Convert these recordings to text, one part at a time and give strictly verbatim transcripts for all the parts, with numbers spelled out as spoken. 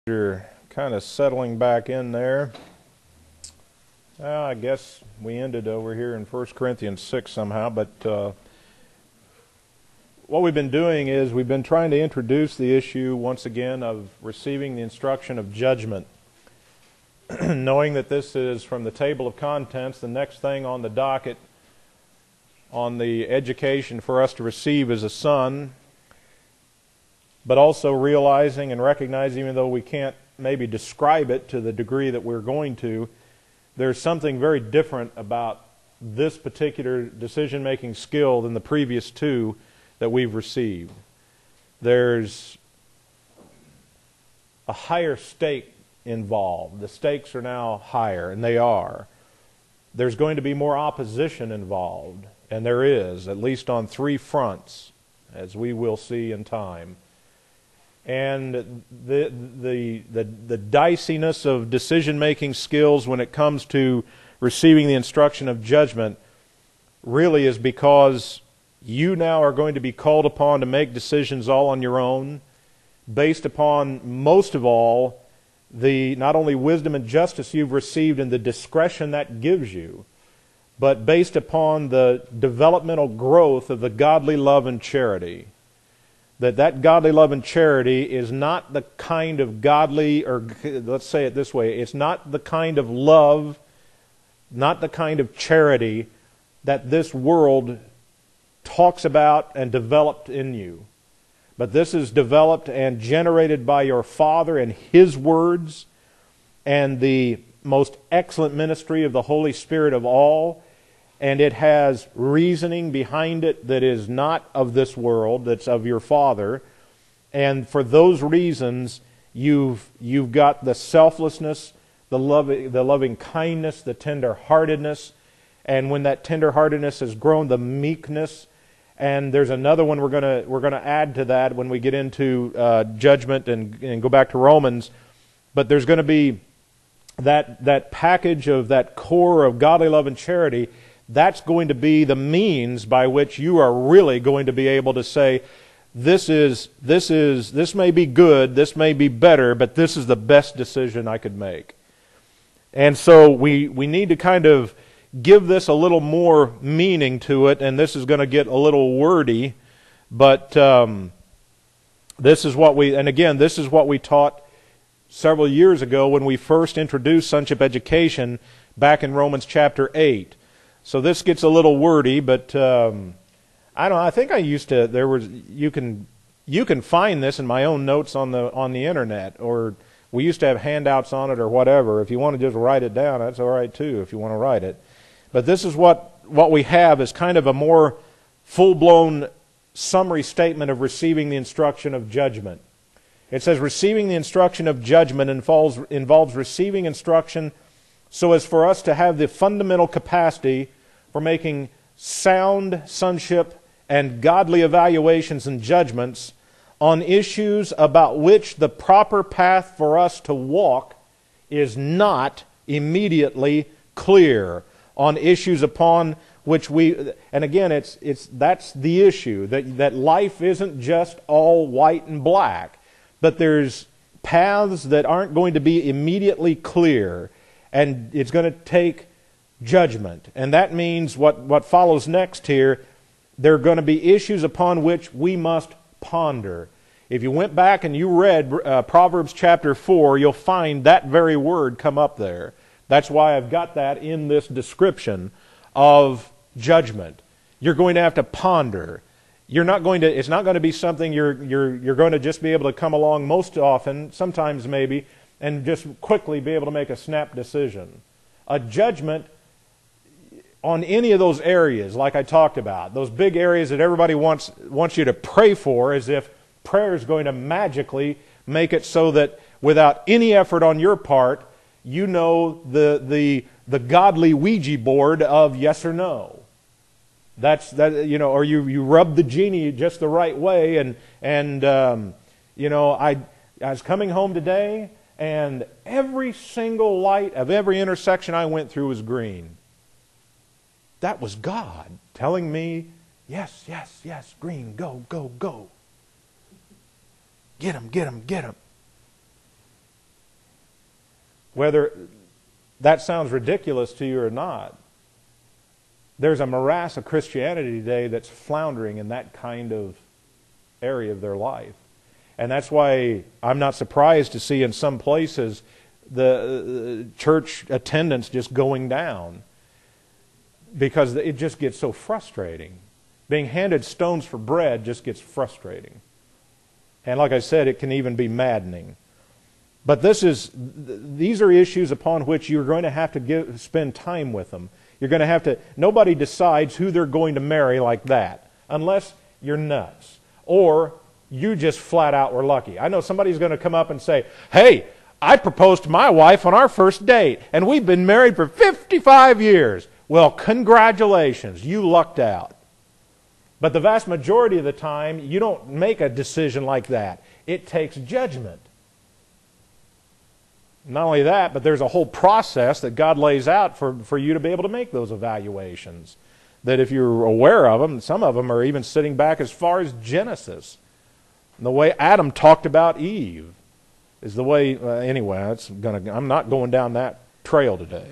You're kind of settling back in there. Well, I guess we ended over here in First Corinthians six somehow, but uh, what we've been doing is we've been trying to introduce the issue once again of receiving the instruction of judgment. Knowing that this is from the table of contents, the next thing on the docket on the education for us to receive is a son, but also realizing and recognizing, even though we can't maybe describe it to the degree that we're going to, there's something very different about this particular decision-making skill than the previous two that we've received. There's a higher stake involved. The stakes are now higher, and they are. There's going to be more opposition involved, and there is, at least on three fronts, as we will see in time. And the the the, the diciness of decision-making skills when it comes to receiving the instruction of judgment really is because you now are going to be called upon to make decisions all on your own, based upon, most of all, the not only wisdom and justice you've received and the discretion that gives you, but based upon the developmental growth of the godly love and charity. That that godly love and charity is not the kind of godly, or let's say it this way, it's not the kind of love, not the kind of charity that this world talks about and developed in you. But this is developed and generated by your Father and His words and the most excellent ministry of the Holy Spirit of all. And it has reasoning behind it that is not of this world, that's of your Father. And for those reasons, you've you've got the selflessness, the loving, the loving kindness, the tender-heartedness. And when that tender-heartedness has grown, the meekness. And there's another one we're going to we're going to add to that when we get into uh, judgment and, and go back to Romans. But there's going to be that that package of that core of godly love and charity. That's going to be the means by which you are really going to be able to say, this is this is this may be good, this may be better, but this is the best decision I could make. And so we we need to kind of give this a little more meaning to it, and this is going to get a little wordy, but um, this is what we, and again, this is what we taught several years ago when we first introduced sonship education back in Romans chapter eight. So this gets a little wordy, but um, I don't know, I think I used to, there was, you can you can find this in my own notes on the on the internet, or we used to have handouts on it or whatever. If you want to just write it down, that's all right too, if you want to write it. But this is what, what we have is kind of a more full-blown summary statement of receiving the instruction of judgment. It says, receiving the instruction of judgment involves, involves receiving instruction so as for us to have the fundamental capacity for making sound sonship and godly evaluations and judgments on issues about which the proper path for us to walk is not immediately clear. On issues upon which we, and again, it's it's that's the issue, that that life isn't just all white and black, but there's paths that aren't going to be immediately clear, and it's going to take judgment. And that means what, what follows next here, there are going to be issues upon which we must ponder. If you went back and you read uh, Proverbs chapter four, you'll find that very word come up there. That's why I've got that in this description of judgment. You're going to have to ponder. You're not going to, it's not going to be something you're, you're, you're going to just be able to come along most often, sometimes maybe, and just quickly be able to make a snap decision. A judgment on any of those areas, like I talked about, those big areas that everybody wants, wants you to pray for, as if prayer is going to magically make it so that without any effort on your part, you know the the the godly Ouija board of yes or no. That's that you know, or you you rub the genie just the right way, and and um, you know I I was coming home today, and every single light of every intersection I went through was green. That was God telling me, yes, yes, yes, green, go, go, go. Get him, get him, get him. whether that sounds ridiculous to you or not, there's a morass of Christianity today that's floundering in that kind of area of their life. And that's why I'm not surprised to see in some places the church attendance just going down, because it just gets so frustrating. Being handed stones for bread just gets frustrating. And like I said, it can even be maddening. But this is, these are issues upon which you're going to have to give, spend time with them. You're going to have to, nobody decides who they're going to marry like that, unless you're nuts. Or you just flat out were lucky. I know somebody's going to come up and say, hey, I proposed to my wife on our first date, and we've been married for fifty-five years. Well, congratulations, you lucked out. But the vast majority of the time, you don't make a decision like that. It takes judgment. Not only that, but there's a whole process that God lays out for, for you to be able to make those evaluations. That if you're aware of them, some of them are even sitting back as far as Genesis. And the way Adam talked about Eve is the way, uh, anyway, that's gonna, I'm not going down that trail today.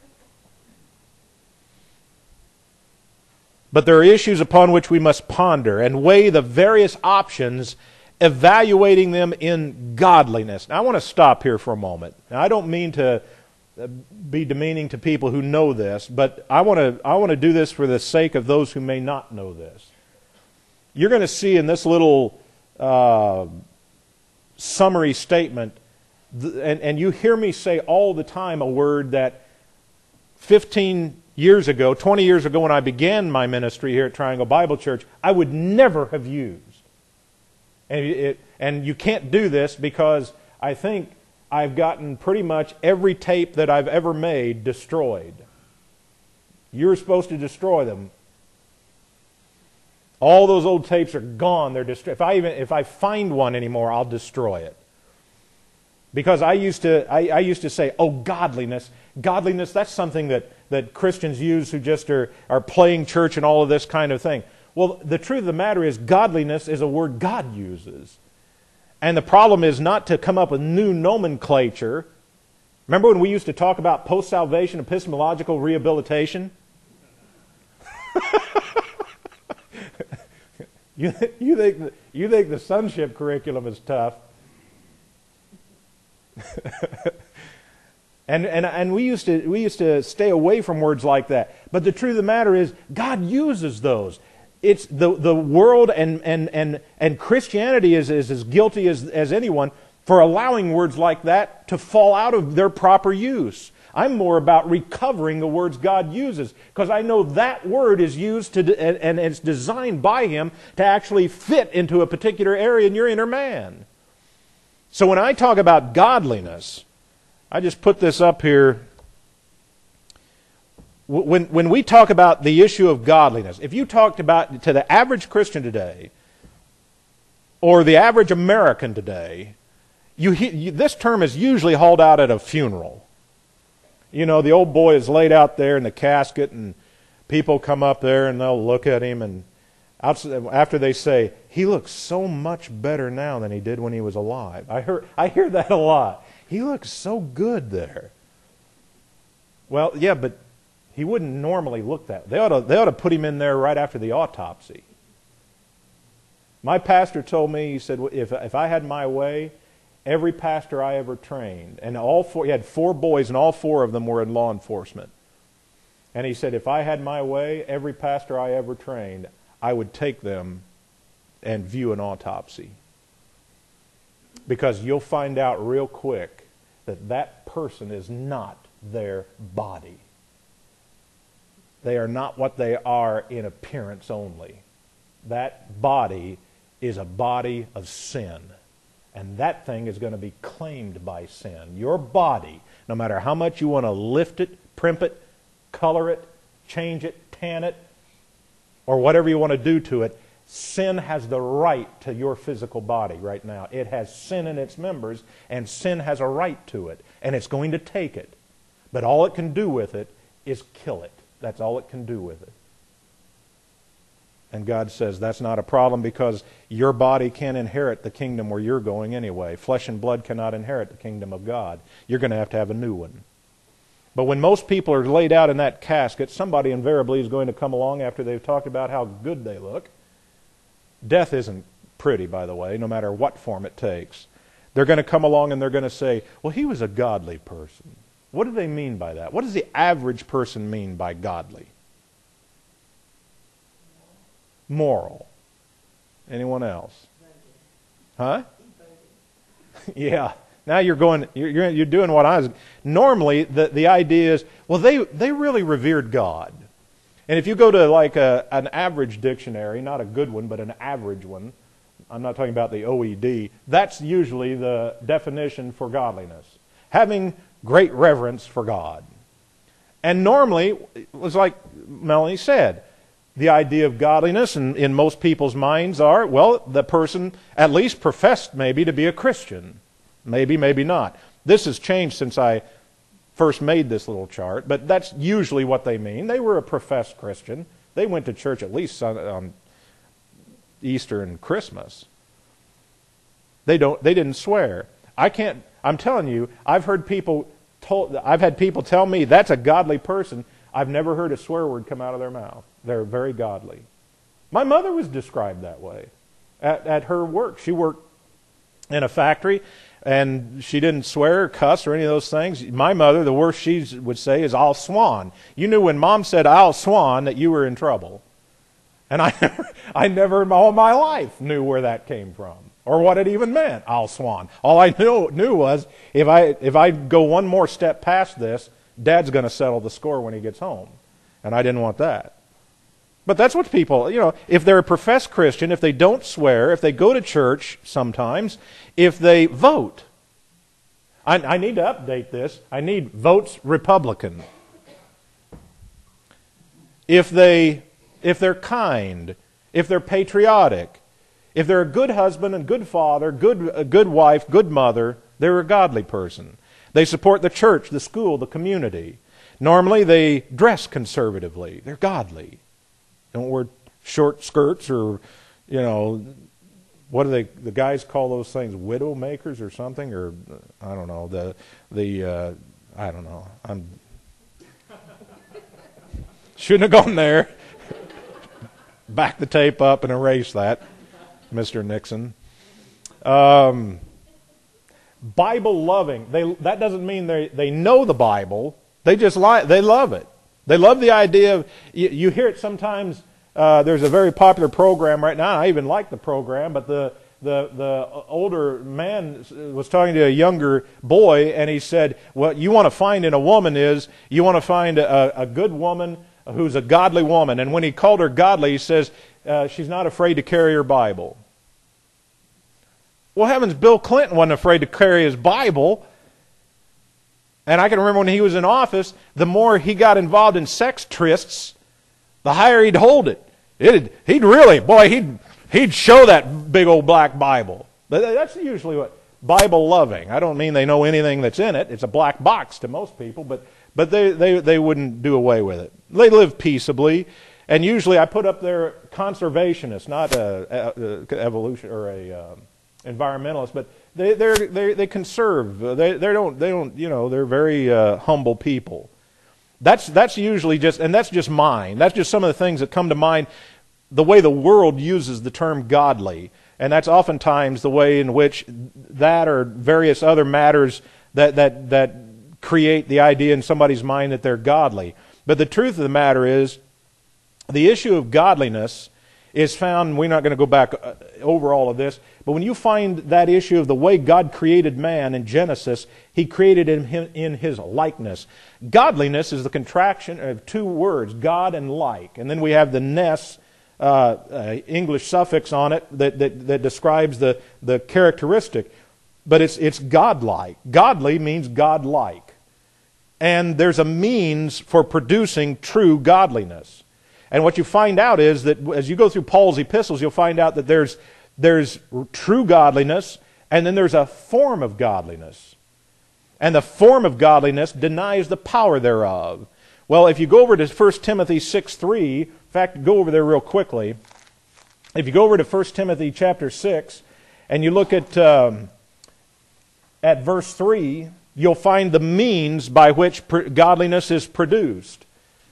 But there are issues upon which we must ponder and weigh the various options, evaluating them in godliness. Now, I want to stop here for a moment. Now, I don't mean to be demeaning to people who know this, but I want to I want to do this for the sake of those who may not know this. You're going to see in this little uh, summary statement, and, and you hear me say all the time a word that fifteen years ago, twenty years ago when I began my ministry here at Triangle Bible Church, I would never have used. And, it, and you can't do this because I think I've gotten pretty much every tape that I've ever made destroyed. You're supposed to destroy them. All those old tapes are gone. They're destroyed. If I even if I find one anymore, I'll destroy it. Because I used to I, I used to say, oh, godliness. Godliness, that's something that, that Christians use who just are, are playing church and all of this kind of thing. Well, the truth of the matter is godliness is a word God uses. And the problem is not to come up with new nomenclature. Remember when we used to talk about post-salvation epistemological rehabilitation? you, you, think the, you think the sonship curriculum is tough. And, and, and we used to we used to stay away from words like that. But the truth of the matter is, God uses those. It's the, the world and, and, and, and Christianity is, is as guilty as, as anyone for allowing words like that to fall out of their proper use. I'm more about recovering the words God uses, because I know that word is used to, and, and it's designed by Him to actually fit into a particular area in your inner man. So when I talk about godliness, I just put this up here. When, when we talk about the issue of godliness, if you talked about to the average Christian today, or the average American today, you, you, this term is usually hauled out at a funeral. You know, the old boy is laid out there in the casket, and people come up there and they'll look at him, and after they say, he looks so much better now than he did when he was alive. I hear, I hear that a lot. He looks so good there. Well, yeah, but he wouldn't normally look that way. They ought to, they ought to put him in there right after the autopsy. My pastor told me, he said, if, if I had my way, every pastor I ever trained, and all four, he had four boys, and all four of them were in law enforcement. And he said, if I had my way, every pastor I ever trained, I would take them and view an autopsy. Because you'll find out real quick that that person is not their body. They are not what they are in appearance only. That body is a body of sin. And that thing is going to be claimed by sin. Your body, no matter how much you want to lift it, primp it, color it, change it, tan it, or whatever you want to do to it, sin has the right to your physical body right now. It has sin in its members, and sin has a right to it, and it's going to take it. But all it can do with it is kill it. That's all it can do with it. And God says that's not a problem because your body can't inherit the kingdom where you're going anyway. Flesh and blood cannot inherit the kingdom of God. You're going to have to have a new one. But when most people are laid out in that casket, somebody invariably is going to come along after they've talked about how good they look. Death isn't pretty, by the way, no matter what form it takes. They're going to come along and they're going to say, well, he was a godly person. What do they mean by that? What does the average person mean by godly? Moral. Anyone else? Huh? Yeah. Now you're going. You're, you're you're doing what I was. Normally, the the idea is, well, they they really revered God, and if you go to like a an average dictionary, not a good one, but an average one, I'm not talking about the O E D. That's usually the definition for godliness: having great reverence for God. And normally, it was like Melanie said. The idea of godliness in, in most people's minds are, well, the person at least professed maybe to be a Christian. Maybe, maybe not. This has changed since I first made this little chart, but that's usually what they mean. They were a professed Christian. They went to church at least on, on Easter and Christmas. They don't. They didn't swear. I can't. I'm telling you, I've heard people told. I've had people tell me that's a godly person. I've never heard a swear word come out of their mouth. They're very godly. My mother was described that way at, at her work. She worked in a factory, and she didn't swear or cuss or any of those things. My mother, the worst she would say is, I'll swan. You knew when Mom said, I'll swan, that you were in trouble. And I never, I never in all my life knew where that came from or what it even meant, I'll swan. All I knew, knew was if I, if I go one more step past this, Dad's going to settle the score when he gets home. And I didn't want that. But that's what people, you know, if they're a professed Christian, if they don't swear, if they go to church sometimes, if they vote. I, I need to update this. I need votes Republican. If they, if they're kind, if they're patriotic, if they're a good husband and good father, good, a good wife, good mother, they're a godly person. They support the church, the school, the community. Normally they dress conservatively. They're godly. Don't wear short skirts or, you know, what do they, the guys call those things, widow makers or something? Or, I don't know, the, the uh, I don't know. I'm shouldn't have gone there. Back the tape up and erase that, Mister Nixon. Um... Bible loving. They, that doesn't mean they, they know the Bible. They just like, they love it. They love the idea of, you, you hear it sometimes, uh, there's a very popular program right now. I even like the program, but the, the, the older man was talking to a younger boy and he said, what you want to find in a woman is, you want to find a, a good woman who's a godly woman. And when he called her godly, he says, uh, she's not afraid to carry her Bible. Well, heavens, Bill Clinton wasn't afraid to carry his Bible. And I can remember when he was in office, the more he got involved in sex trysts, the higher he'd hold it. It'd, he'd really, boy, he'd, he'd show that big old black Bible. That's usually what, Bible loving. I don't mean they know anything that's in it. It's a black box to most people, but, but they, they, they wouldn't do away with it. They live peaceably. And usually I put up there conservationists, not a, a, a evolution or a... Um, environmentalists, but they they're, they they conserve. They they don't they don't you know they're very uh, humble people. That's that's usually just and that's just mine. That's just some of the things that come to mind. The way the world uses the term godly, and that's oftentimes the way in which that or various other matters that that that create the idea in somebody's mind that they're godly. But the truth of the matter is, the issue of godliness is found, we're not going to go back over all of this, but when you find that issue of the way God created man in Genesis, He created him in His likeness. Godliness is the contraction of two words, God and like. And then we have the ness, uh, uh, English suffix on it that, that, that describes the, the characteristic. But it's, it's godlike. Godly means godlike. And there's a means for producing true godliness. And what you find out is that as you go through Paul's epistles, you'll find out that there's, there's true godliness, and then there's a form of godliness. And the form of godliness denies the power thereof. Well, if you go over to First Timothy six three, in fact, go over there real quickly. If you go over to First Timothy chapter six and you look at, um, at verse three, you'll find the means by which godliness is produced.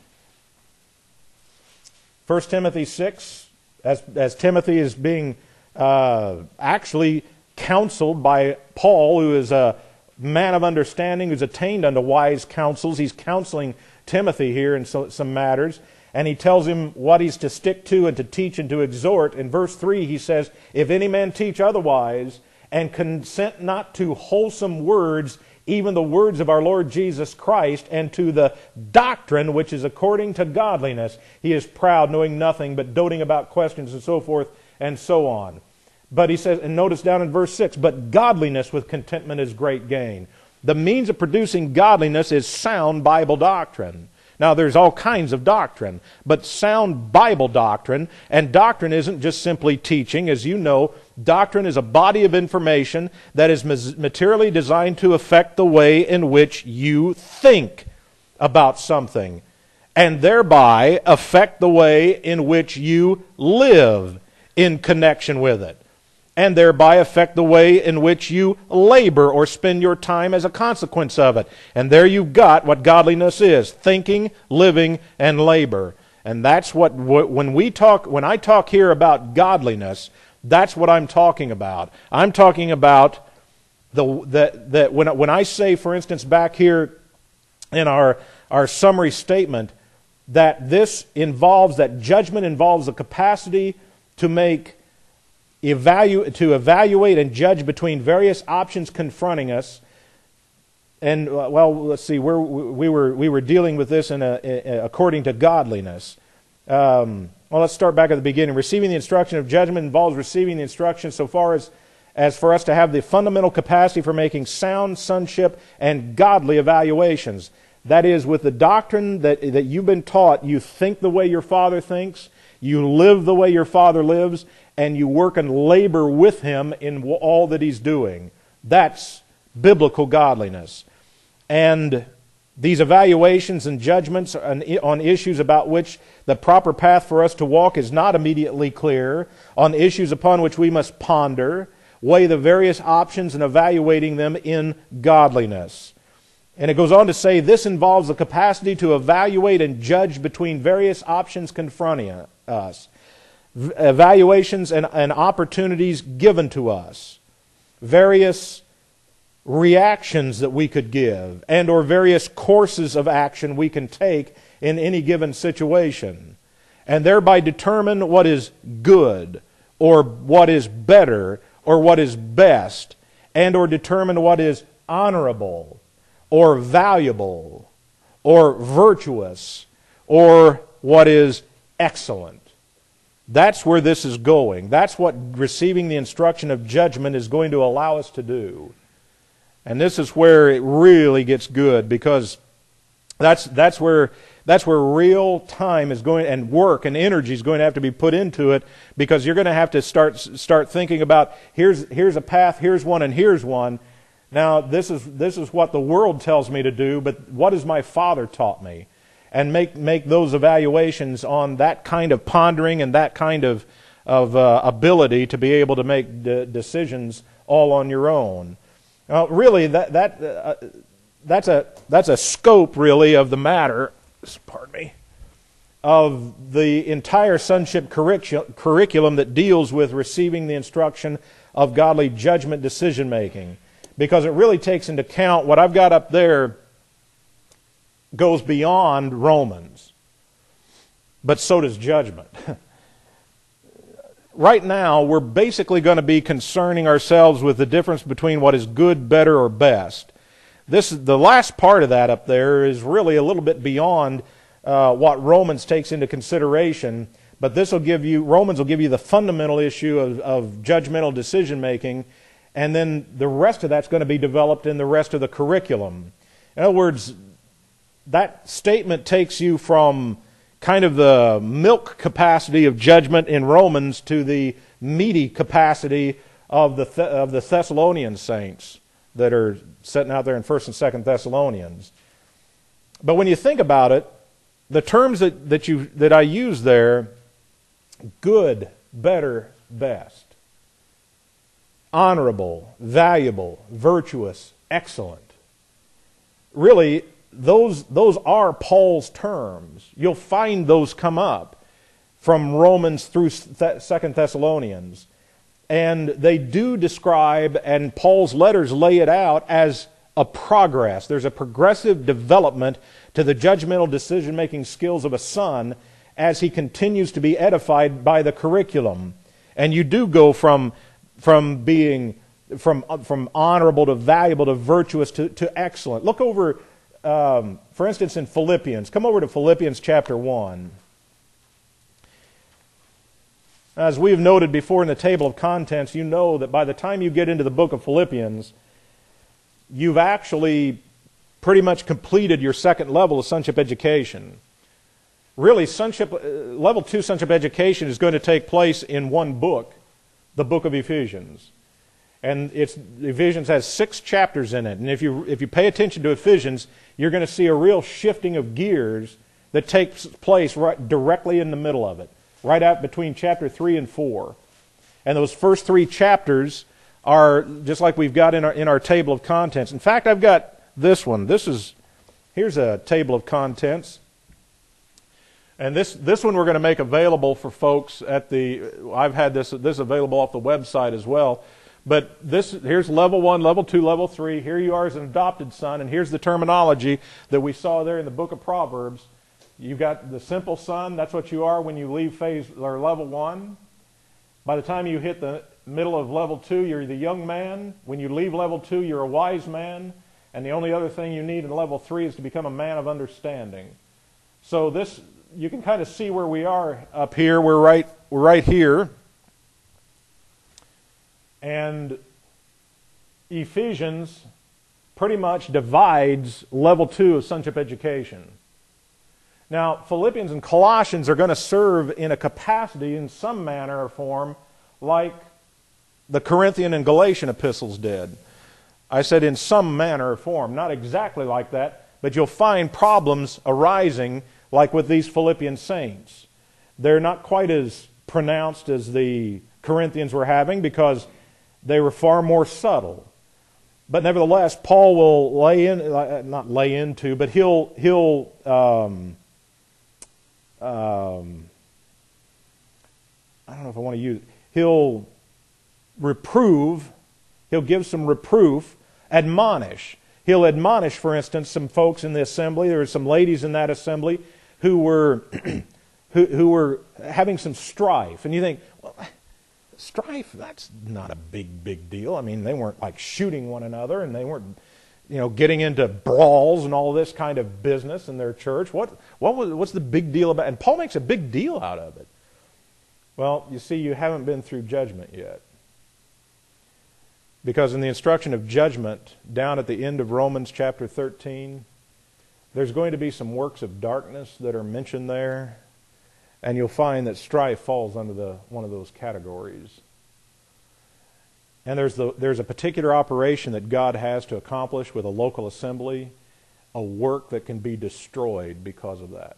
First Timothy six, as, as Timothy is being uh, actually counseled by Paul, who is a man of understanding, who's attained unto wise counsels. He's counseling Timothy here in so, some matters, and he tells him what he's to stick to and to teach and to exhort. In verse three he says, "If any man teach otherwise, and consent not to wholesome words, even the words of our Lord Jesus Christ, and to the doctrine which is according to godliness, he is proud, knowing nothing, but doting about questions," and so forth and so on. But he says, and notice down in verse six, "But godliness with contentment is great gain." The means of producing godliness is sound Bible doctrine. Now, there's all kinds of doctrine, but sound Bible doctrine, and doctrine isn't just simply teaching. As you know, doctrine is a body of information that is materially designed to affect the way in which you think about something, and thereby affect the way in which you live in connection with it, and thereby affect the way in which you labor or spend your time as a consequence of it. And there you've got what godliness is: thinking, living, and labor. And that's what, when we talk, when I talk here about godliness, that's what I'm talking about. I'm talking about the that that when when I say, for instance, back here in our our summary statement, that this involves, that judgment involves the capacity to make Evaluate, to evaluate and judge between various options confronting us. And, uh, well, let's see, we're, we were we were dealing with this in a, a, according to godliness. Um, well, let's start back at the beginning. Receiving the instruction of judgment involves receiving the instruction so far as, as for us to have the fundamental capacity for making sound sonship and godly evaluations. That is, with the doctrine that, that you've been taught, you think the way your Father thinks, you live the way your Father lives, and you work and labor with Him in all that He's doing. That's biblical godliness. And these evaluations and judgments on issues about which the proper path for us to walk is not immediately clear, on issues upon which we must ponder, weigh the various options and evaluating them in godliness. And it goes on to say this involves the capacity to evaluate and judge between various options confronting us, evaluations and, and opportunities given to us, various reactions that we could give, and or various courses of action we can take in any given situation, and thereby determine what is good, or what is better, or what is best, and or determine what is honorable, or valuable, or virtuous, or what is excellent. That's where this is going. That's what receiving the instruction of judgment is going to allow us to do. And this is where it really gets good, because that's that's where that's where real time is going, and work and energy is going to have to be put into it, because you're going to have to start start thinking about here's here's a path, here's one, and here's one. Now this is this is what the world tells me to do, but what has my Father taught me? And make make those evaluations on that kind of pondering and that kind of of uh, ability to be able to make de- decisions all on your own. Now, really, that that uh, that's a that's a scope really of the matter. Pardon me. Of the entire sonship curricu- curriculum that deals with receiving the instruction of godly judgment decision making, because it really takes into account what I've got up there. Goes beyond Romans, but so does judgment. Right now, we're basically going to be concerning ourselves with the difference between what is good, better, or best. This, the last part of that up there is really a little bit beyond uh, what Romans takes into consideration, but this will give you, Romans will give you the fundamental issue of, of judgmental decision making, and then the rest of that's going to be developed in the rest of the curriculum. In other words, that statement takes you from kind of the milk capacity of judgment in Romans to the meaty capacity of the Th- of the Thessalonian saints that are sitting out there in First and Second Thessalonians. But when you think about it, the terms that, that you that I use there, good better, best. Honorable, valuable, virtuous, excellent. Really, those, those are Paul's terms. You'll find those come up from Romans through Second Thessalonians. And they do describe, and Paul's letters lay it out as a progress. There's a progressive development to the judgmental decision-making skills of a son as he continues to be edified by the curriculum. And you do go from, from being from, from honorable to valuable to virtuous to, to excellent. Look over, um, for instance, in Philippians. Come over to Philippians chapter one. As we have noted before in the table of contents, you know that by the time you get into the book of Philippians, you've actually pretty much completed your second level of sonship education. Really, sonship, uh, level two sonship education is going to take place in one book, the book of Ephesians. And it's, Ephesians has six chapters in it. And if you, if you pay attention to Ephesians, you're going to see a real shifting of gears that takes place right directly in the middle of it, right out between chapter three and four. And those first three chapters are just like we've got in our, in our table of contents. In fact, I've got this one. This is, here's a table of contents. And this, this one we're going to make available for folks at the, I've had this, this available off the website as well. But this, here's level one, level two, level three. Here you are as an adopted son, and here's the terminology that we saw there in the book of Proverbs. You've got the simple son, that's what you are when you leave phase or level one. By the time you hit the middle of level two, you're the young man. When you leave level two, you're a wise man. And the only other thing you need in level three is to become a man of understanding. So this, you can kind of see where we are up here. We're right, we're right here. And Ephesians pretty much divides level two of sonship education. Now, Philippians and Colossians are going to serve in a capacity, in some manner or form, like the Corinthian and Galatian epistles did. I said in some manner or form, not exactly like that, but you'll find problems arising like with these Philippian saints. They're not quite as pronounced as the Corinthians were having because they were far more subtle. But nevertheless, Paul will lay in, not lay into, but he'll, he'll, um, um, I don't know if I want to use, he'll reprove, he'll give some reproof, admonish. He'll admonish, for instance, some folks in the assembly. There were some ladies in that assembly who were who, who were having some strife. And you think, well, strife, that's not a big, big deal. I mean, they weren't like shooting one another, and they weren't, you know, getting into brawls and all this kind of business in their church. What what was what's the big deal about? And Paul makes a big deal out of it. Well, you see, you haven't been through judgment yet. Because in the instruction of judgment, down at the end of Romans chapter thirteen, there's going to be some works of darkness that are mentioned there, and you'll find that strife falls under the one of those categories. And there's the, there's a particular operation that God has to accomplish with a local assembly, a work that can be destroyed because of that.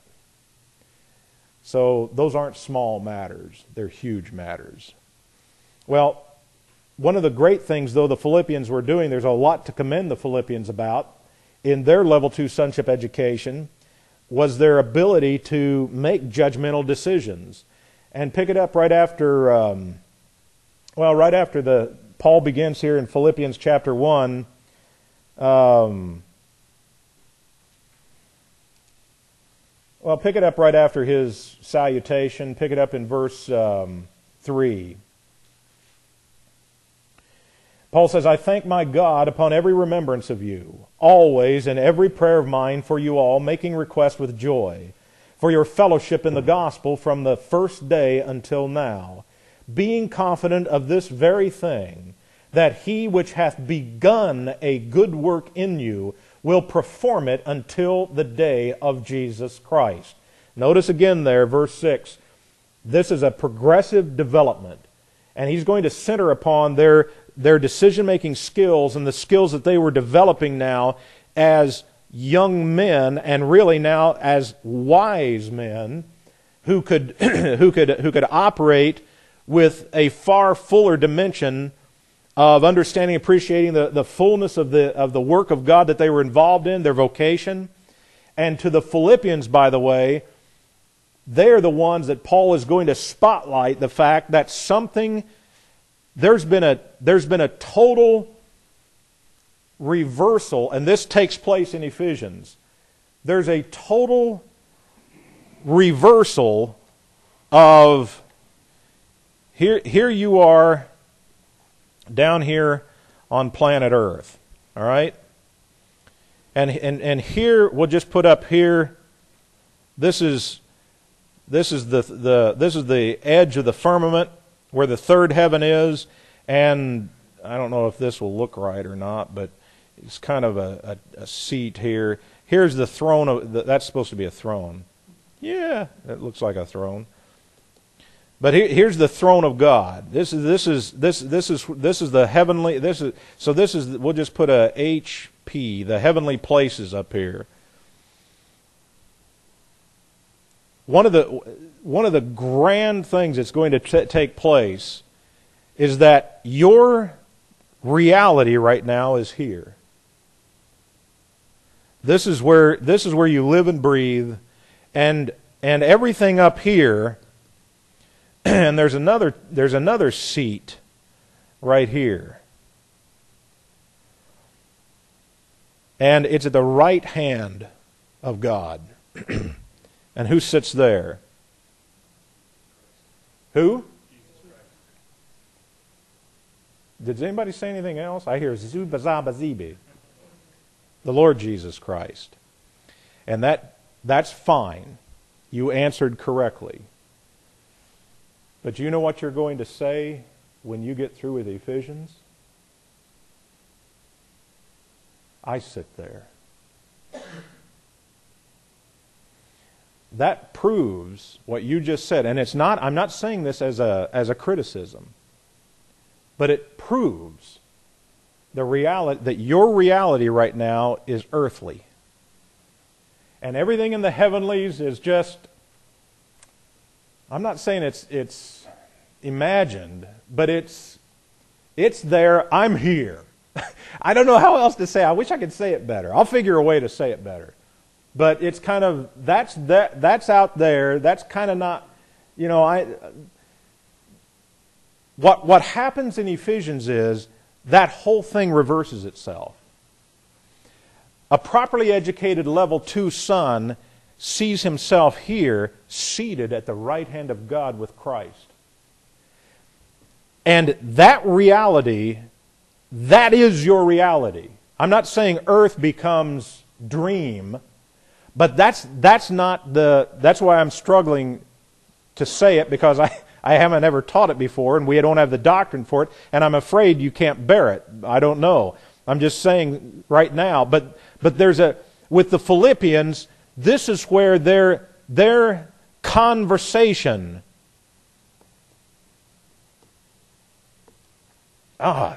So those aren't small matters, they're huge matters. Well, one of the great things, though, the Philippians were doing, there's a lot to commend the Philippians about in their level two sonship education, was their ability to make judgmental decisions. And pick it up right after, um, well, right after the Paul begins here in Philippians chapter one. Um, well, pick it up right after his salutation. Pick it up in verse um, three. Paul says, I thank my God upon every remembrance of you, always in every prayer of mine for you all, making request with joy, for your fellowship in the gospel from the first day until now, being confident of this very thing, that he which hath begun a good work in you will perform it until the day of Jesus Christ. Notice again there, verse six, this is a progressive development, and he's going to center upon their their decision-making skills and the skills that they were developing now as young men, and really now as wise men who could who could who could operate with a far fuller dimension of understanding, appreciating the, the fullness of the, of the work of God that they were involved in, their vocation. And to the Philippians, by the way, they're the ones that Paul is going to spotlight the fact that something, there's been a, there's been a total reversal, and this takes place in Ephesians. There's a total reversal of, here, here you are down here on planet Earth, all right? And, and, and here, we'll just put up here, this is, this is the, the, this is the edge of the firmament where the third heaven is, and I don't know if this will look right or not, but it's kind of a, a, a seat here. Here's the throne of, the, that's supposed to be a throne. Yeah, it looks like a throne. But here, here's the throne of God. This is this is this this is this is the heavenly. This is so. This is we'll just put a H P, the heavenly places up here. One of the one of the grand things that's going to t- take place is that your reality right now is here. This is where this is where you live and breathe, and and everything up here. And there's another there's another seat right here. And it's at the right hand of God. And who sits there? Who? Did anybody say anything else? I hear Zubazabazibi. The Lord Jesus Christ. And that that's fine. You answered correctly. But you know what you're going to say when you get through with Ephesians? I sit there. That proves what you just said. And it's not, I'm not saying this as a, as a criticism, but it proves the reality that your reality right now is earthly. And everything in the heavenlies is just, I'm not saying it's it's imagined, but it's it's there. I'm here. I don't know how else to say. I wish I could say it better. I'll figure a way to say it better. But it's kind of that's that that's out there. That's kind of not, you know, I what what happens in Ephesians is that whole thing reverses itself. A properly educated level two son sees himself here seated at the right hand of God with Christ. And that reality, that is your reality. I'm not saying earth becomes dream, but that's that's not the that's why I'm struggling to say it, because I, I haven't ever taught it before and we don't have the doctrine for it, and I'm afraid you can't bear it. I don't know. I'm just saying right now, but but there's a with the Philippians, this is where their, their conversation, ah,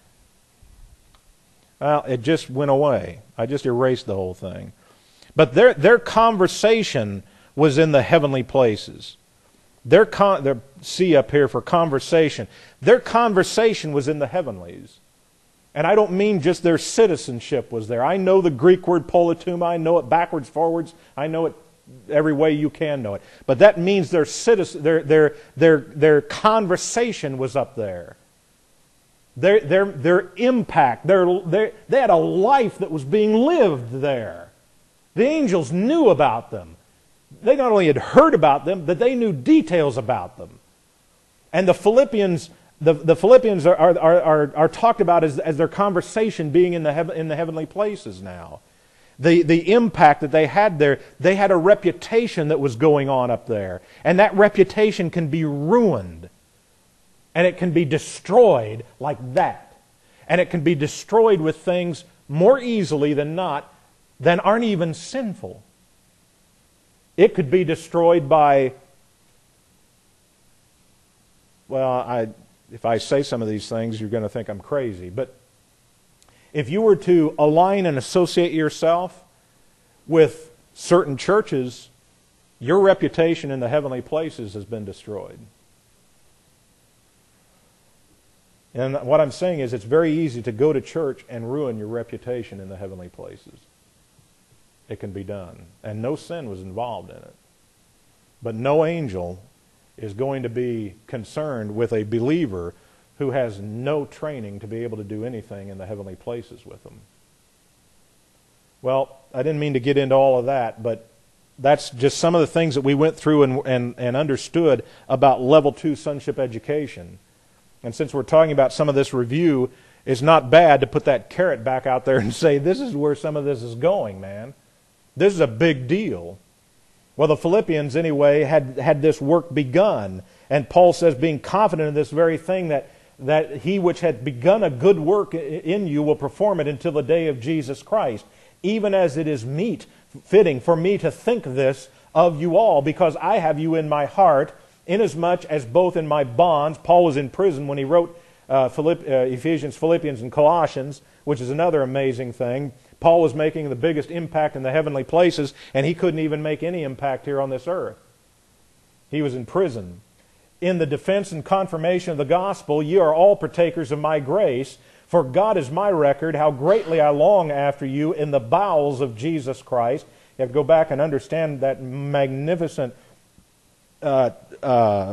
well, it just went away. I just erased the whole thing. But their, their conversation was in the heavenly places. Their, con, their C up here for conversation. Their conversation was in the heavenlies. And I don't mean just their citizenship was there. I know the Greek word polituma. I know it backwards, forwards. I know it every way you can know it. But that means their citizen, their their their their conversation was up there. Their their their impact. Their, their they had a life that was being lived there. The angels knew about them. They not only had heard about them, but they knew details about them. And the Philippians. The, the Philippians are, are, are, are talked about as, as their conversation being in the, heaven, in the heavenly places now. The, the impact that they had there, they had a reputation that was going on up there. And that reputation can be ruined. And it can be destroyed like that. And it can be destroyed with things more easily than not, than aren't even sinful. It could be destroyed by, well, I... If I say some of these things, you're going to think I'm crazy. But if you were to align and associate yourself with certain churches, your reputation in the heavenly places has been destroyed. And what I'm saying is it's very easy to go to church and ruin your reputation in the heavenly places. It can be done. And no sin was involved in it. But no angel is going to be concerned with a believer who has no training to be able to do anything in the heavenly places with them. Well, I didn't mean to get into all of that, but that's just some of the things that we went through and, and, and understood about level two sonship education. And since we're talking about some of this review, it's not bad to put that carrot back out there and say, this is where some of this is going, man. This is a big deal. Well, the Philippians, anyway, had, had this work begun. And Paul says, being confident in this very thing, that, that he which had begun a good work in you will perform it until the day of Jesus Christ. Even as it is meet, fitting for me to think this of you all, because I have you in my heart, inasmuch as both in my bonds, Paul was in prison when he wrote uh, Philipp, uh, Ephesians, Philippians, and Colossians, which is another amazing thing. Paul was making the biggest impact in the heavenly places, and he couldn't even make any impact here on this earth. He was in prison. In the defense and confirmation of the gospel, ye are all partakers of my grace, for God is my record, how greatly I long after you in the bowels of Jesus Christ. You have to go back and understand that magnificent uh, uh,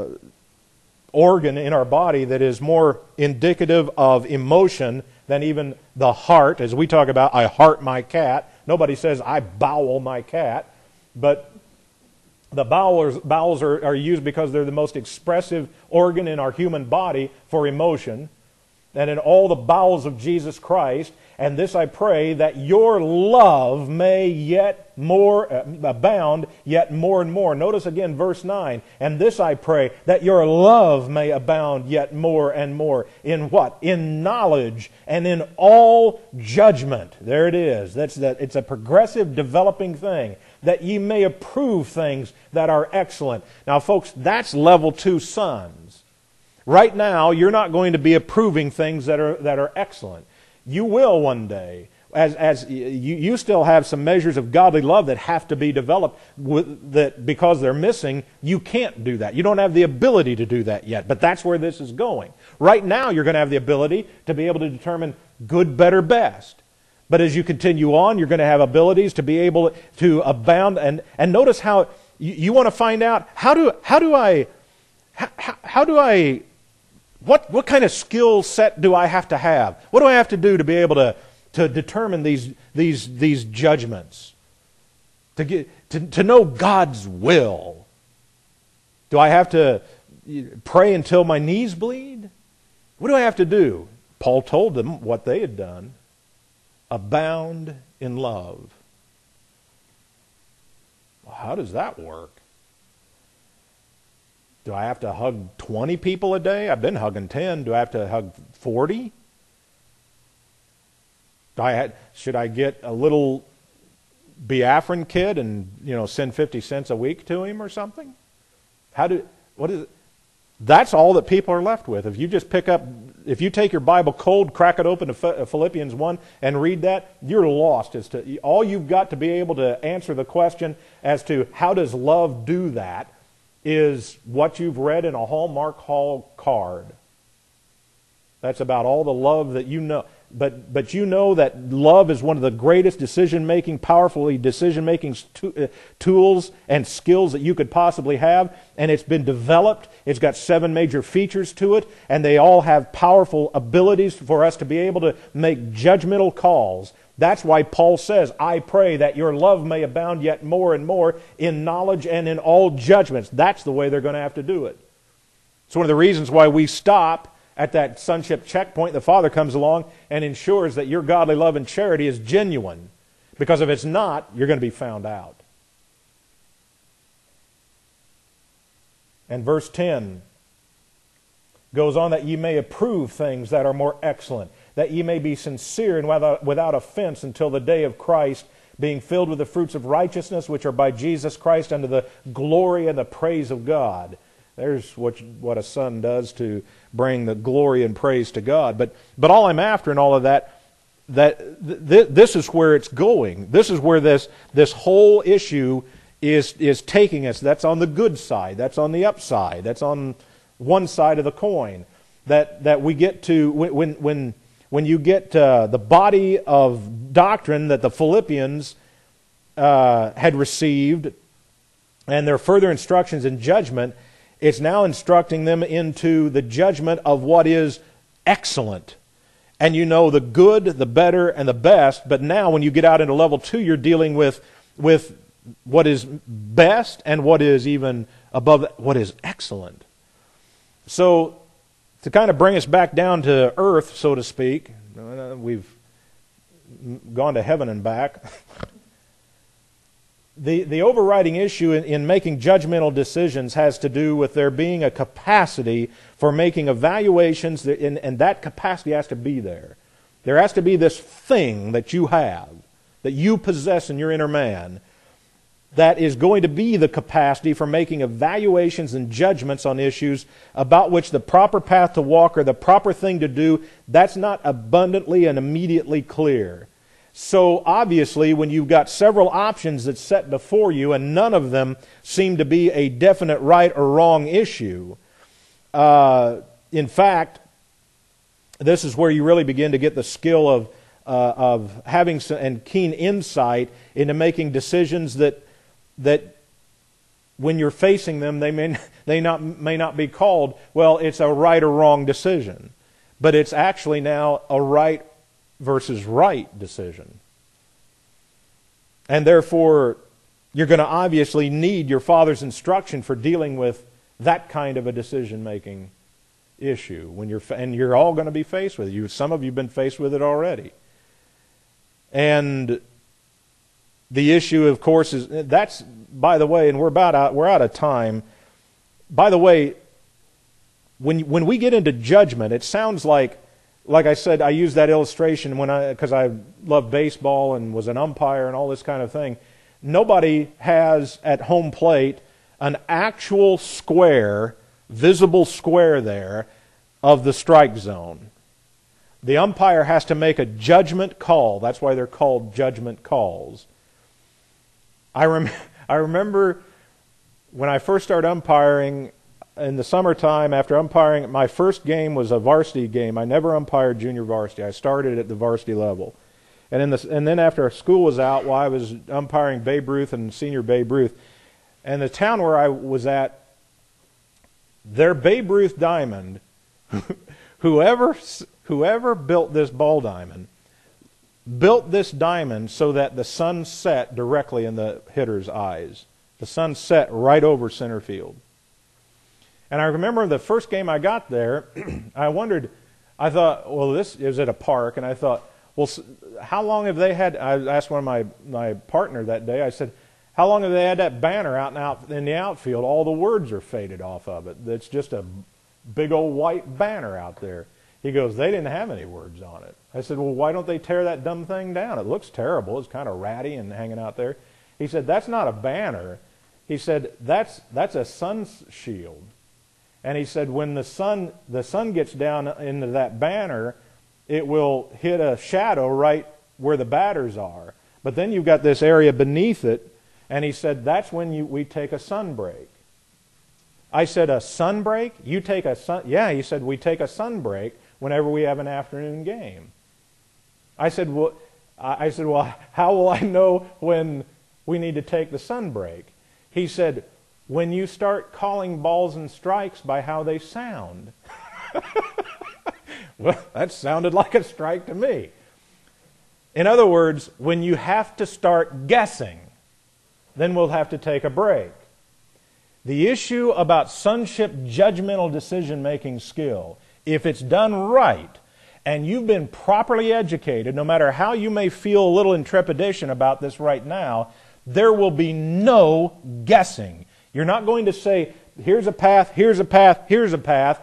organ in our body that is more indicative of emotion than even the heart. As we talk about, I heart my cat. Nobody says, I bowel my cat. But the bowels, bowels are, are used because they're the most expressive organ in our human body for emotion. And in all the bowels of Jesus Christ, and this I pray, that your love may yet more uh, abound, yet more and more. Notice again verse nine. And this I pray, that your love may abound yet more and more. In what? In knowledge and in all judgment. There it is. That's that. It's a progressive developing thing. That ye may approve things that are excellent. Now folks, that's level two sons. Right now, you're not going to be approving things that are that are excellent. You will one day, as as you, you still have some measures of godly love that have to be developed. With, that because they're missing, you can't do that. You don't have the ability to do that yet. But that's where this is going. Right now, you're going to have the ability to be able to determine good, better, best. But as you continue on, you're going to have abilities to be able to abound. And and notice how you, you want to find out how do how do I how, how do I What what kind of skill set do I have to have? What do I have to do to be able to, to determine these these these judgments? To get to, to know God's will? Do I have to pray until my knees bleed? What do I have to do? Paul told them what they had done. Abound in love. Well, how does that work? Do I have to hug twenty people a day? I've been hugging ten. Do I have to hug forty? Do I have, should I get a little Biafran kid and you know send fifty cents a week to him or something? How do what is it? That's all that people are left with. If you just pick up, if you take your Bible cold, crack it open to Philippians one and read that, you're lost as to all you've got to be able to answer the question as to how does love do that. Is what you've read in a Hallmark Hall card. That's about all the love that you know. But but you know that love is one of the greatest decision-making, powerfully decision-making tools and skills that you could possibly have. And it's been developed. It's got seven major features to it. And they all have powerful abilities for us to be able to make judgmental calls. That's why Paul says, I pray that your love may abound yet more and more in knowledge and in all judgments. That's the way they're going to have to do it. It's one of the reasons why we stop at that sonship checkpoint. The Father comes along and ensures that your godly love and charity is genuine. Because if it's not, you're going to be found out. And verse ten goes on that ye may approve things that are more excellent, that ye may be sincere and without, without offense until the day of Christ, being filled with the fruits of righteousness, which are by Jesus Christ unto the glory and the praise of God. There's what, what a son does to bring the glory and praise to God. But but all I'm after in all of that, that th- th- this is where it's going. This is where this this whole issue is is taking us. That's on the good side. That's on the upside. That's on one side of the coin. that, that we get to, when, when, when you get uh, the body of doctrine that the Philippians uh, had received, and their further instructions in judgment, it's now instructing them into the judgment of what is excellent. And you know the good, the better, and the best, but now when you get out into level two, you're dealing with, with what is best and what is even above what is excellent. So, to kind of bring us back down to earth, so to speak, we've gone to heaven and back. The, the overriding issue in, in making judgmental decisions has to do with there being a capacity for making evaluations, that in, and that capacity has to be there. There has to be this thing that you have, that you possess in your inner man, that is going to be the capacity for making evaluations and judgments on issues about which the proper path to walk or the proper thing to do, that's not abundantly and immediately clear. So obviously, when you've got several options that's set before you and none of them seem to be a definite right or wrong issue, uh, in fact, this is where you really begin to get the skill of uh, of having some, and keen insight into making decisions that that when you're facing them, they may they not may not be called, well, it's a right or wrong decision, but it's actually now a right versus right decision. And therefore, you're going to obviously need your Father's instruction for dealing with that kind of a decision-making issue. When you're and you're all going to be faced with it. You, some of you have been faced with it already. And the issue, of course, is that's, by the way, and we're about out, we're out of time. By the way, when when we get into judgment, it sounds like, like I said, I used that illustration when I because I love baseball and was an umpire and all this kind of thing. Nobody has at home plate an actual square, visible square there of the strike zone. The umpire has to make a judgment call. That's why they're called judgment calls. I rem- I remember when I first started umpiring in the summertime, after umpiring, my first game was a varsity game. I never umpired junior varsity. I started at the varsity level. And in the, and then after school was out, well, I was umpiring Babe Ruth and senior Babe Ruth. And the town where I was at, their Babe Ruth diamond, whoever whoever built this ball diamond, built this diamond so that the sun set directly in the hitter's eyes. The sun set right over center field. And I remember the first game I got there, I wondered, I thought, well, this is at a park, and I thought, well, how long have they had, I asked one of my, my partner that day, I said, how long have they had that banner out in, out in the outfield? All the words are faded off of it. It's just a big old white banner out there. He goes, they didn't have any words on it. I said, well, why don't they tear that dumb thing down? It looks terrible. It's kind of ratty and hanging out there. He said, that's not a banner. He said, that's that's a sun shield. And he said, when the sun the sun gets down into that banner, it will hit a shadow right where the batters are. But then you've got this area beneath it, and he said, that's when you, we take a sun break. I said, a sun break? You take a sun? Yeah, he said, we take a sun break whenever we have an afternoon game. I said, well, I said, well, how will I know when we need to take the sun break? He said, when you start calling balls and strikes by how they sound. Well, that sounded like a strike to me. In other words, when you have to start guessing, then we'll have to take a break. The issue about sonship judgmental decision-making skill, if it's done right, and you've been properly educated, no matter how you may feel a little in trepidation about this right now, there will be no guessing. You're not going to say, here's a path, here's a path, here's a path.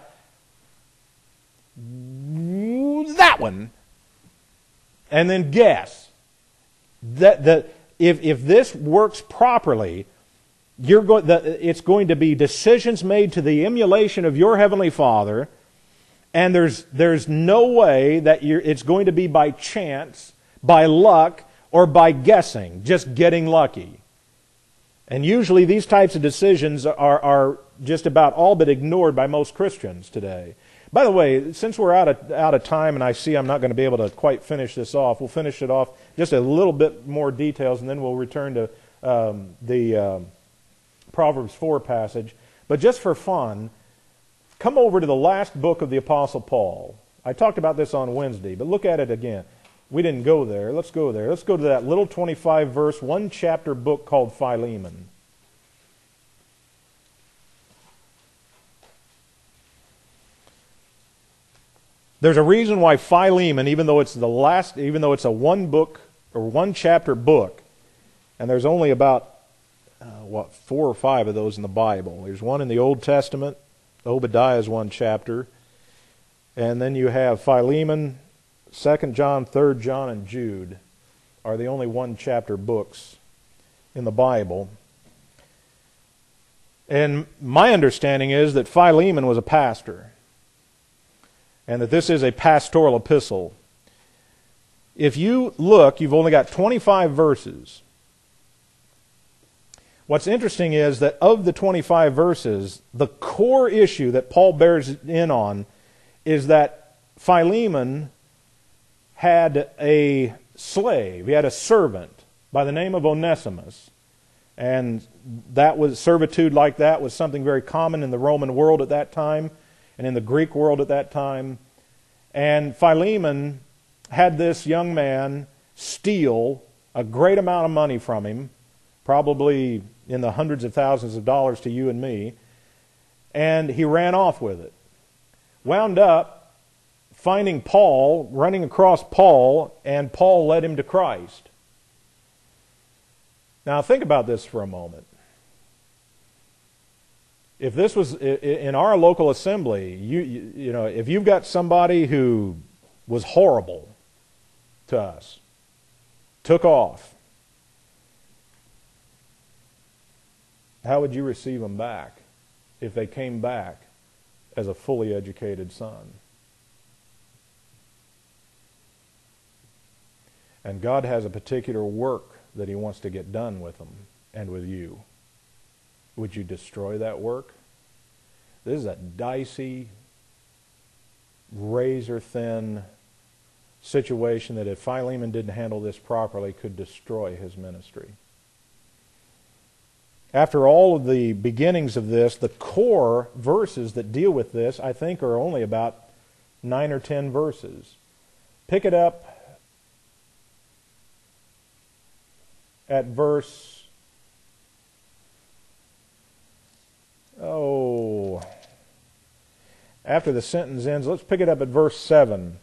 That one. And then guess. That, that, if, if this works properly, you're go, the, it's going to be decisions made to the emulation of your Heavenly Father, and there's, there's no way that you're, it's going to be by chance, by luck, or by guessing, just getting lucky. And usually these types of decisions are, are just about all but ignored by most Christians today. By the way, since we're out of, out of time and I see I'm not going to be able to quite finish this off, we'll finish it off just a little bit more details, and then we'll return to um, the um, Proverbs four passage. But just for fun, come over to the last book of the Apostle Paul. I talked about this on Wednesday, but look at it again. We didn't go there. Let's go there. Let's go to that little twenty-five verse, one chapter book called Philemon. There's a reason why Philemon, even though it's the last, even though it's a one book or one chapter book, and there's only about uh, what four or five of those in the Bible. There's one in the Old Testament. Obadiah is one chapter, and then you have Philemon, Second John, Third John, and Jude are the only one chapter books in the Bible. And my understanding is that Philemon was a pastor, and that this is a pastoral epistle. If you look, you've only got twenty-five verses. What's interesting is that of the twenty-five verses, the core issue that Paul bears in on is that Philemon had a slave. He had a servant by the name of Onesimus. And that was servitude like that was something very common in the Roman world at that time and in the Greek world at that time. And Philemon had this young man steal a great amount of money from him, probably in the hundreds of thousands of dollars to you and me, and he ran off with it. Wound up finding Paul, running across Paul, and Paul led him to Christ. Now think about this for a moment. If this was in our local assembly, you, you, you know, if you've got somebody who was horrible to us, took off, how would you receive them back if they came back as a fully educated son? And God has a particular work that He wants to get done with them and with you. Would you destroy that work? This is a dicey, razor-thin situation that if Philemon didn't handle this properly could destroy his ministry. After all of the beginnings of this, the core verses that deal with this, I think, are only about nine or ten verses. Pick it up at verse, oh, after the sentence ends, let's pick it up at verse seven.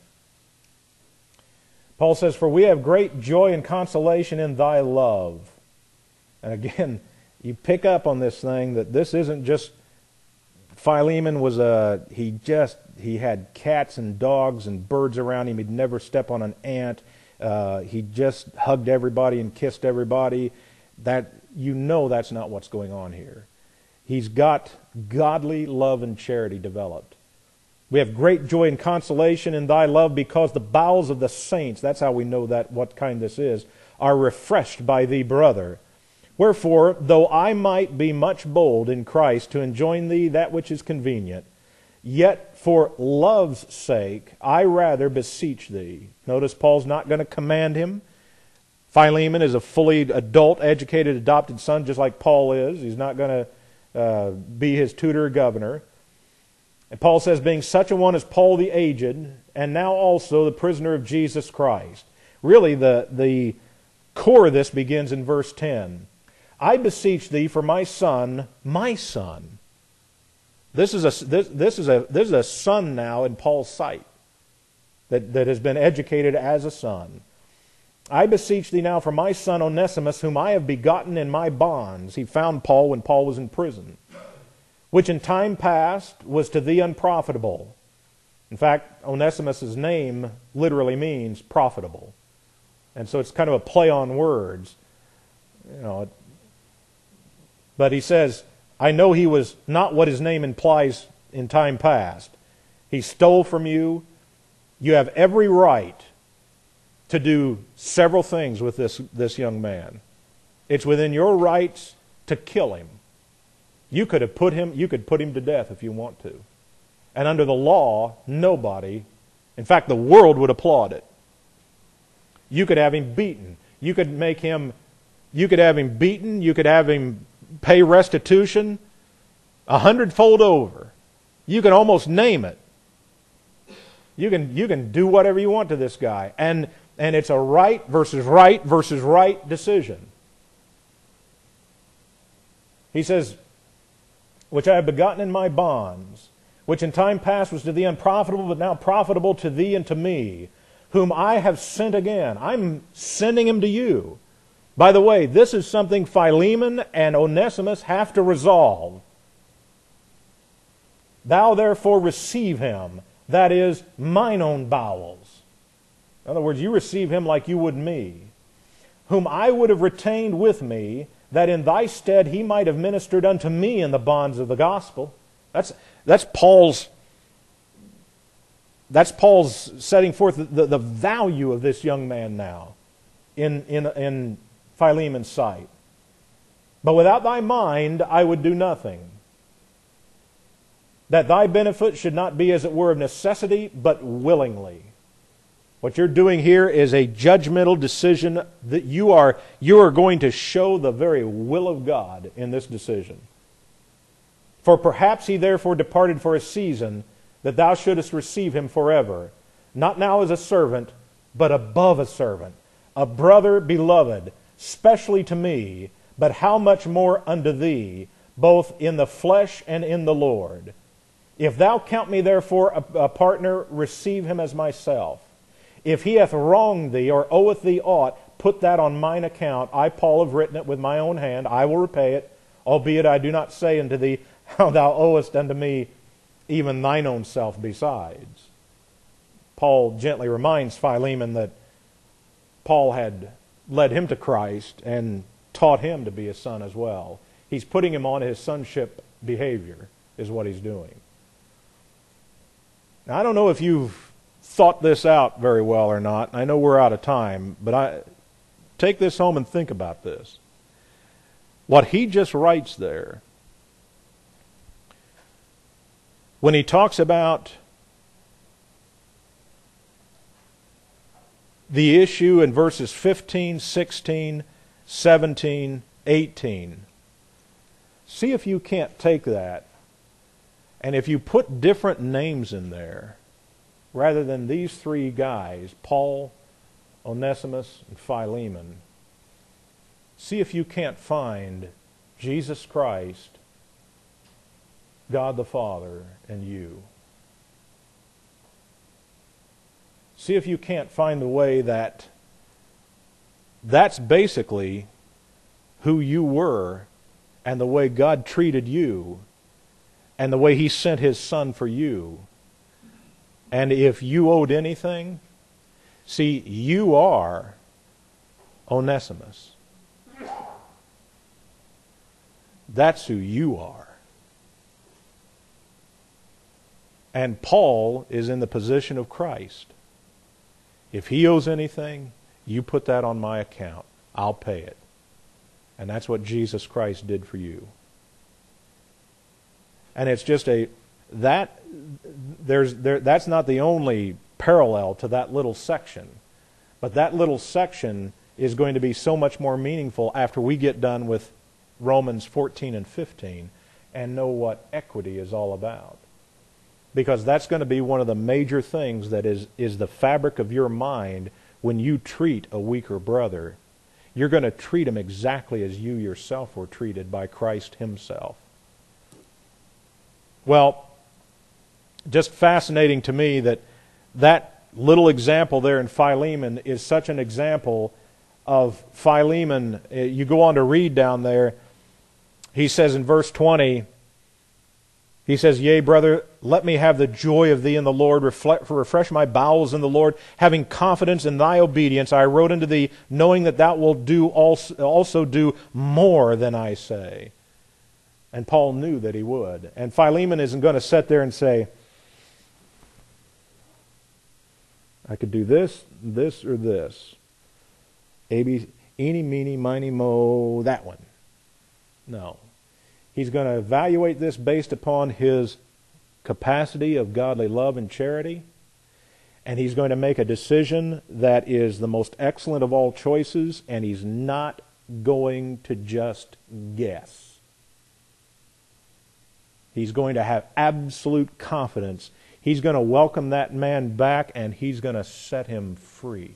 Paul says, "For we have great joy and consolation in thy love." And again, you pick up on this thing that this isn't just Philemon was a, he just, he had cats and dogs and birds around him. He'd never step on an ant. Uh, he just hugged everybody and kissed everybody. That, you know that's not what's going on here. He's got godly love and charity developed. We have great joy and consolation in thy love because the bowels of the saints, that's how we know that what kind this is, are refreshed by thee, brother. Wherefore, though I might be much bold in Christ to enjoin thee that which is convenient, yet for love's sake I rather beseech thee. Notice Paul's not going to command him. Philemon is a fully adult, educated, adopted son, just like Paul is. He's not going to uh, be his tutor or governor. And Paul says, being such a one as Paul the aged, and now also the prisoner of Jesus Christ. Really, the, the core of this begins in verse ten. I beseech thee for my son, my son. This is a, this, this is a, this is a son now in Paul's sight that, that has been educated as a son. I beseech thee now for my son Onesimus, whom I have begotten in my bonds. He found Paul when Paul was in prison, which in time past was to thee unprofitable. In fact, Onesimus' name literally means profitable. And so it's kind of a play on words. You know, but he says, I know he was not what his name implies in time past. He stole from you. You have every right to do several things with this, this young man. It's within your rights to kill him. You could have put him, you could put him to death if you want to. And under the law, nobody, in fact, the world would applaud it. You could have him beaten. You could make him, you could have him beaten. You could have him pay restitution a hundredfold over. You can almost name it. You can, you can do whatever you want to this guy. And, and it's a right versus right versus right decision. He says, which I have begotten in my bonds, which in time past was to thee unprofitable, but now profitable to thee and to me, whom I have sent again. I'm sending him to you. By the way, this is something Philemon and Onesimus have to resolve. Thou therefore receive him, that is, mine own bowels. In other words, you receive him like you would me, whom I would have retained with me, that in thy stead he might have ministered unto me in the bonds of the gospel. That's, that's Paul's that's Paul's setting forth the, the value of this young man now in, in, in Philemon's sight. But without thy mind I would do nothing. That thy benefit should not be as it were of necessity, but willingly. What you're doing here is a judgmental decision that you are, you are going to show the very will of God in this decision. For perhaps he therefore departed for a season, that thou shouldest receive him forever, not now as a servant, but above a servant, a brother beloved, specially to me, but how much more unto thee, both in the flesh and in the Lord. If thou count me therefore a, a partner, receive him as myself. If he hath wronged thee or oweth thee aught, put that on mine account. I, Paul, have written it with my own hand. I will repay it, albeit I do not say unto thee how thou owest unto me even thine own self besides. Paul gently reminds Philemon that Paul had led him to Christ and taught him to be a son as well. He's putting him on his sonship behavior, is what he's doing. Now, I don't know if you've thought this out very well or not. I know we're out of time, but I take this home and think about this. What he just writes there, when he talks about the issue in verses fifteen, sixteen, seventeen, eighteen, see if you can't take that, and if you put different names in there, rather than these three guys, Paul, Onesimus, and Philemon, see if you can't find Jesus Christ, God the Father, and you. See if you can't find the way that that's basically who you were and the way God treated you and the way He sent His Son for you. And if you owed anything, see, you are Onesimus. That's who you are. And Paul is in the position of Christ. If he owes anything, you put that on my account. I'll pay it. And that's what Jesus Christ did for you. And it's just a, that, there's, there, that's not the only parallel to that little section. But that little section is going to be so much more meaningful after we get done with Romans fourteen and fifteen and know what equity is all about. Because that's going to be one of the major things that is, is the fabric of your mind when you treat a weaker brother. You're going to treat him exactly as you yourself were treated by Christ Himself. Well, just fascinating to me that that little example there in Philemon is such an example of Philemon. You go on to read down there, he says in verse twenty, he says, Yea, brother, let me have the joy of thee in the Lord, reflect, refresh my bowels in the Lord, having confidence in thy obedience. I wrote unto thee, knowing that thou wilt do also, also do more than I say. And Paul knew that he would. And Philemon isn't going to sit there and say, I could do this, this, or this. A, B, eeny, meeny, miny, mo, that one. No. He's going to evaluate this based upon his capacity of godly love and charity, and he's going to make a decision that is the most excellent of all choices, and he's not going to just guess. He's going to have absolute confidence. He's going to welcome that man back, and he's going to set him free.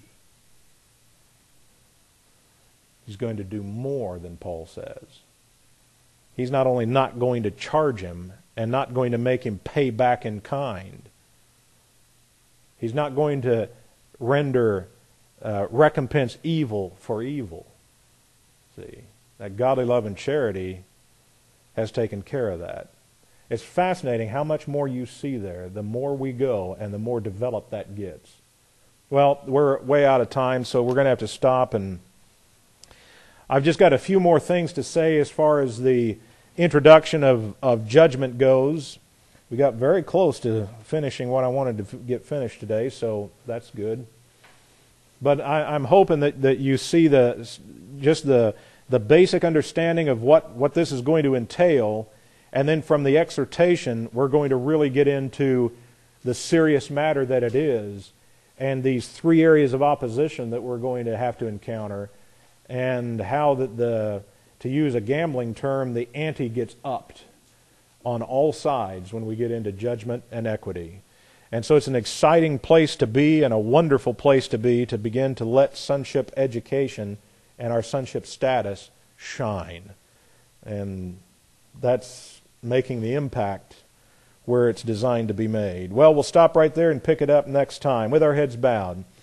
He's going to do more than Paul says. He's not only not going to charge him and not going to make him pay back in kind. He's not going to render uh, recompense evil for evil. See, that godly love and charity has taken care of that. It's fascinating how much more you see there, the more we go and the more developed that gets. Well, we're way out of time, so we're going to have to stop, and I've just got a few more things to say as far as the introduction of, of judgment goes. We got very close to finishing what I wanted to f- get finished today, so that's good. But I, I'm hoping that, that you see the just the the basic understanding of what, what this is going to entail, and then from the exhortation, we're going to really get into the serious matter that it is, and these three areas of opposition that we're going to have to encounter, and how that the, to use a gambling term, the ante gets upped on all sides when we get into judgment and equity. And so it's an exciting place to be and a wonderful place to be to begin to let sonship education and our sonship status shine. And that's making the impact where it's designed to be made. Well, we'll stop right there and pick it up next time with our heads bowed.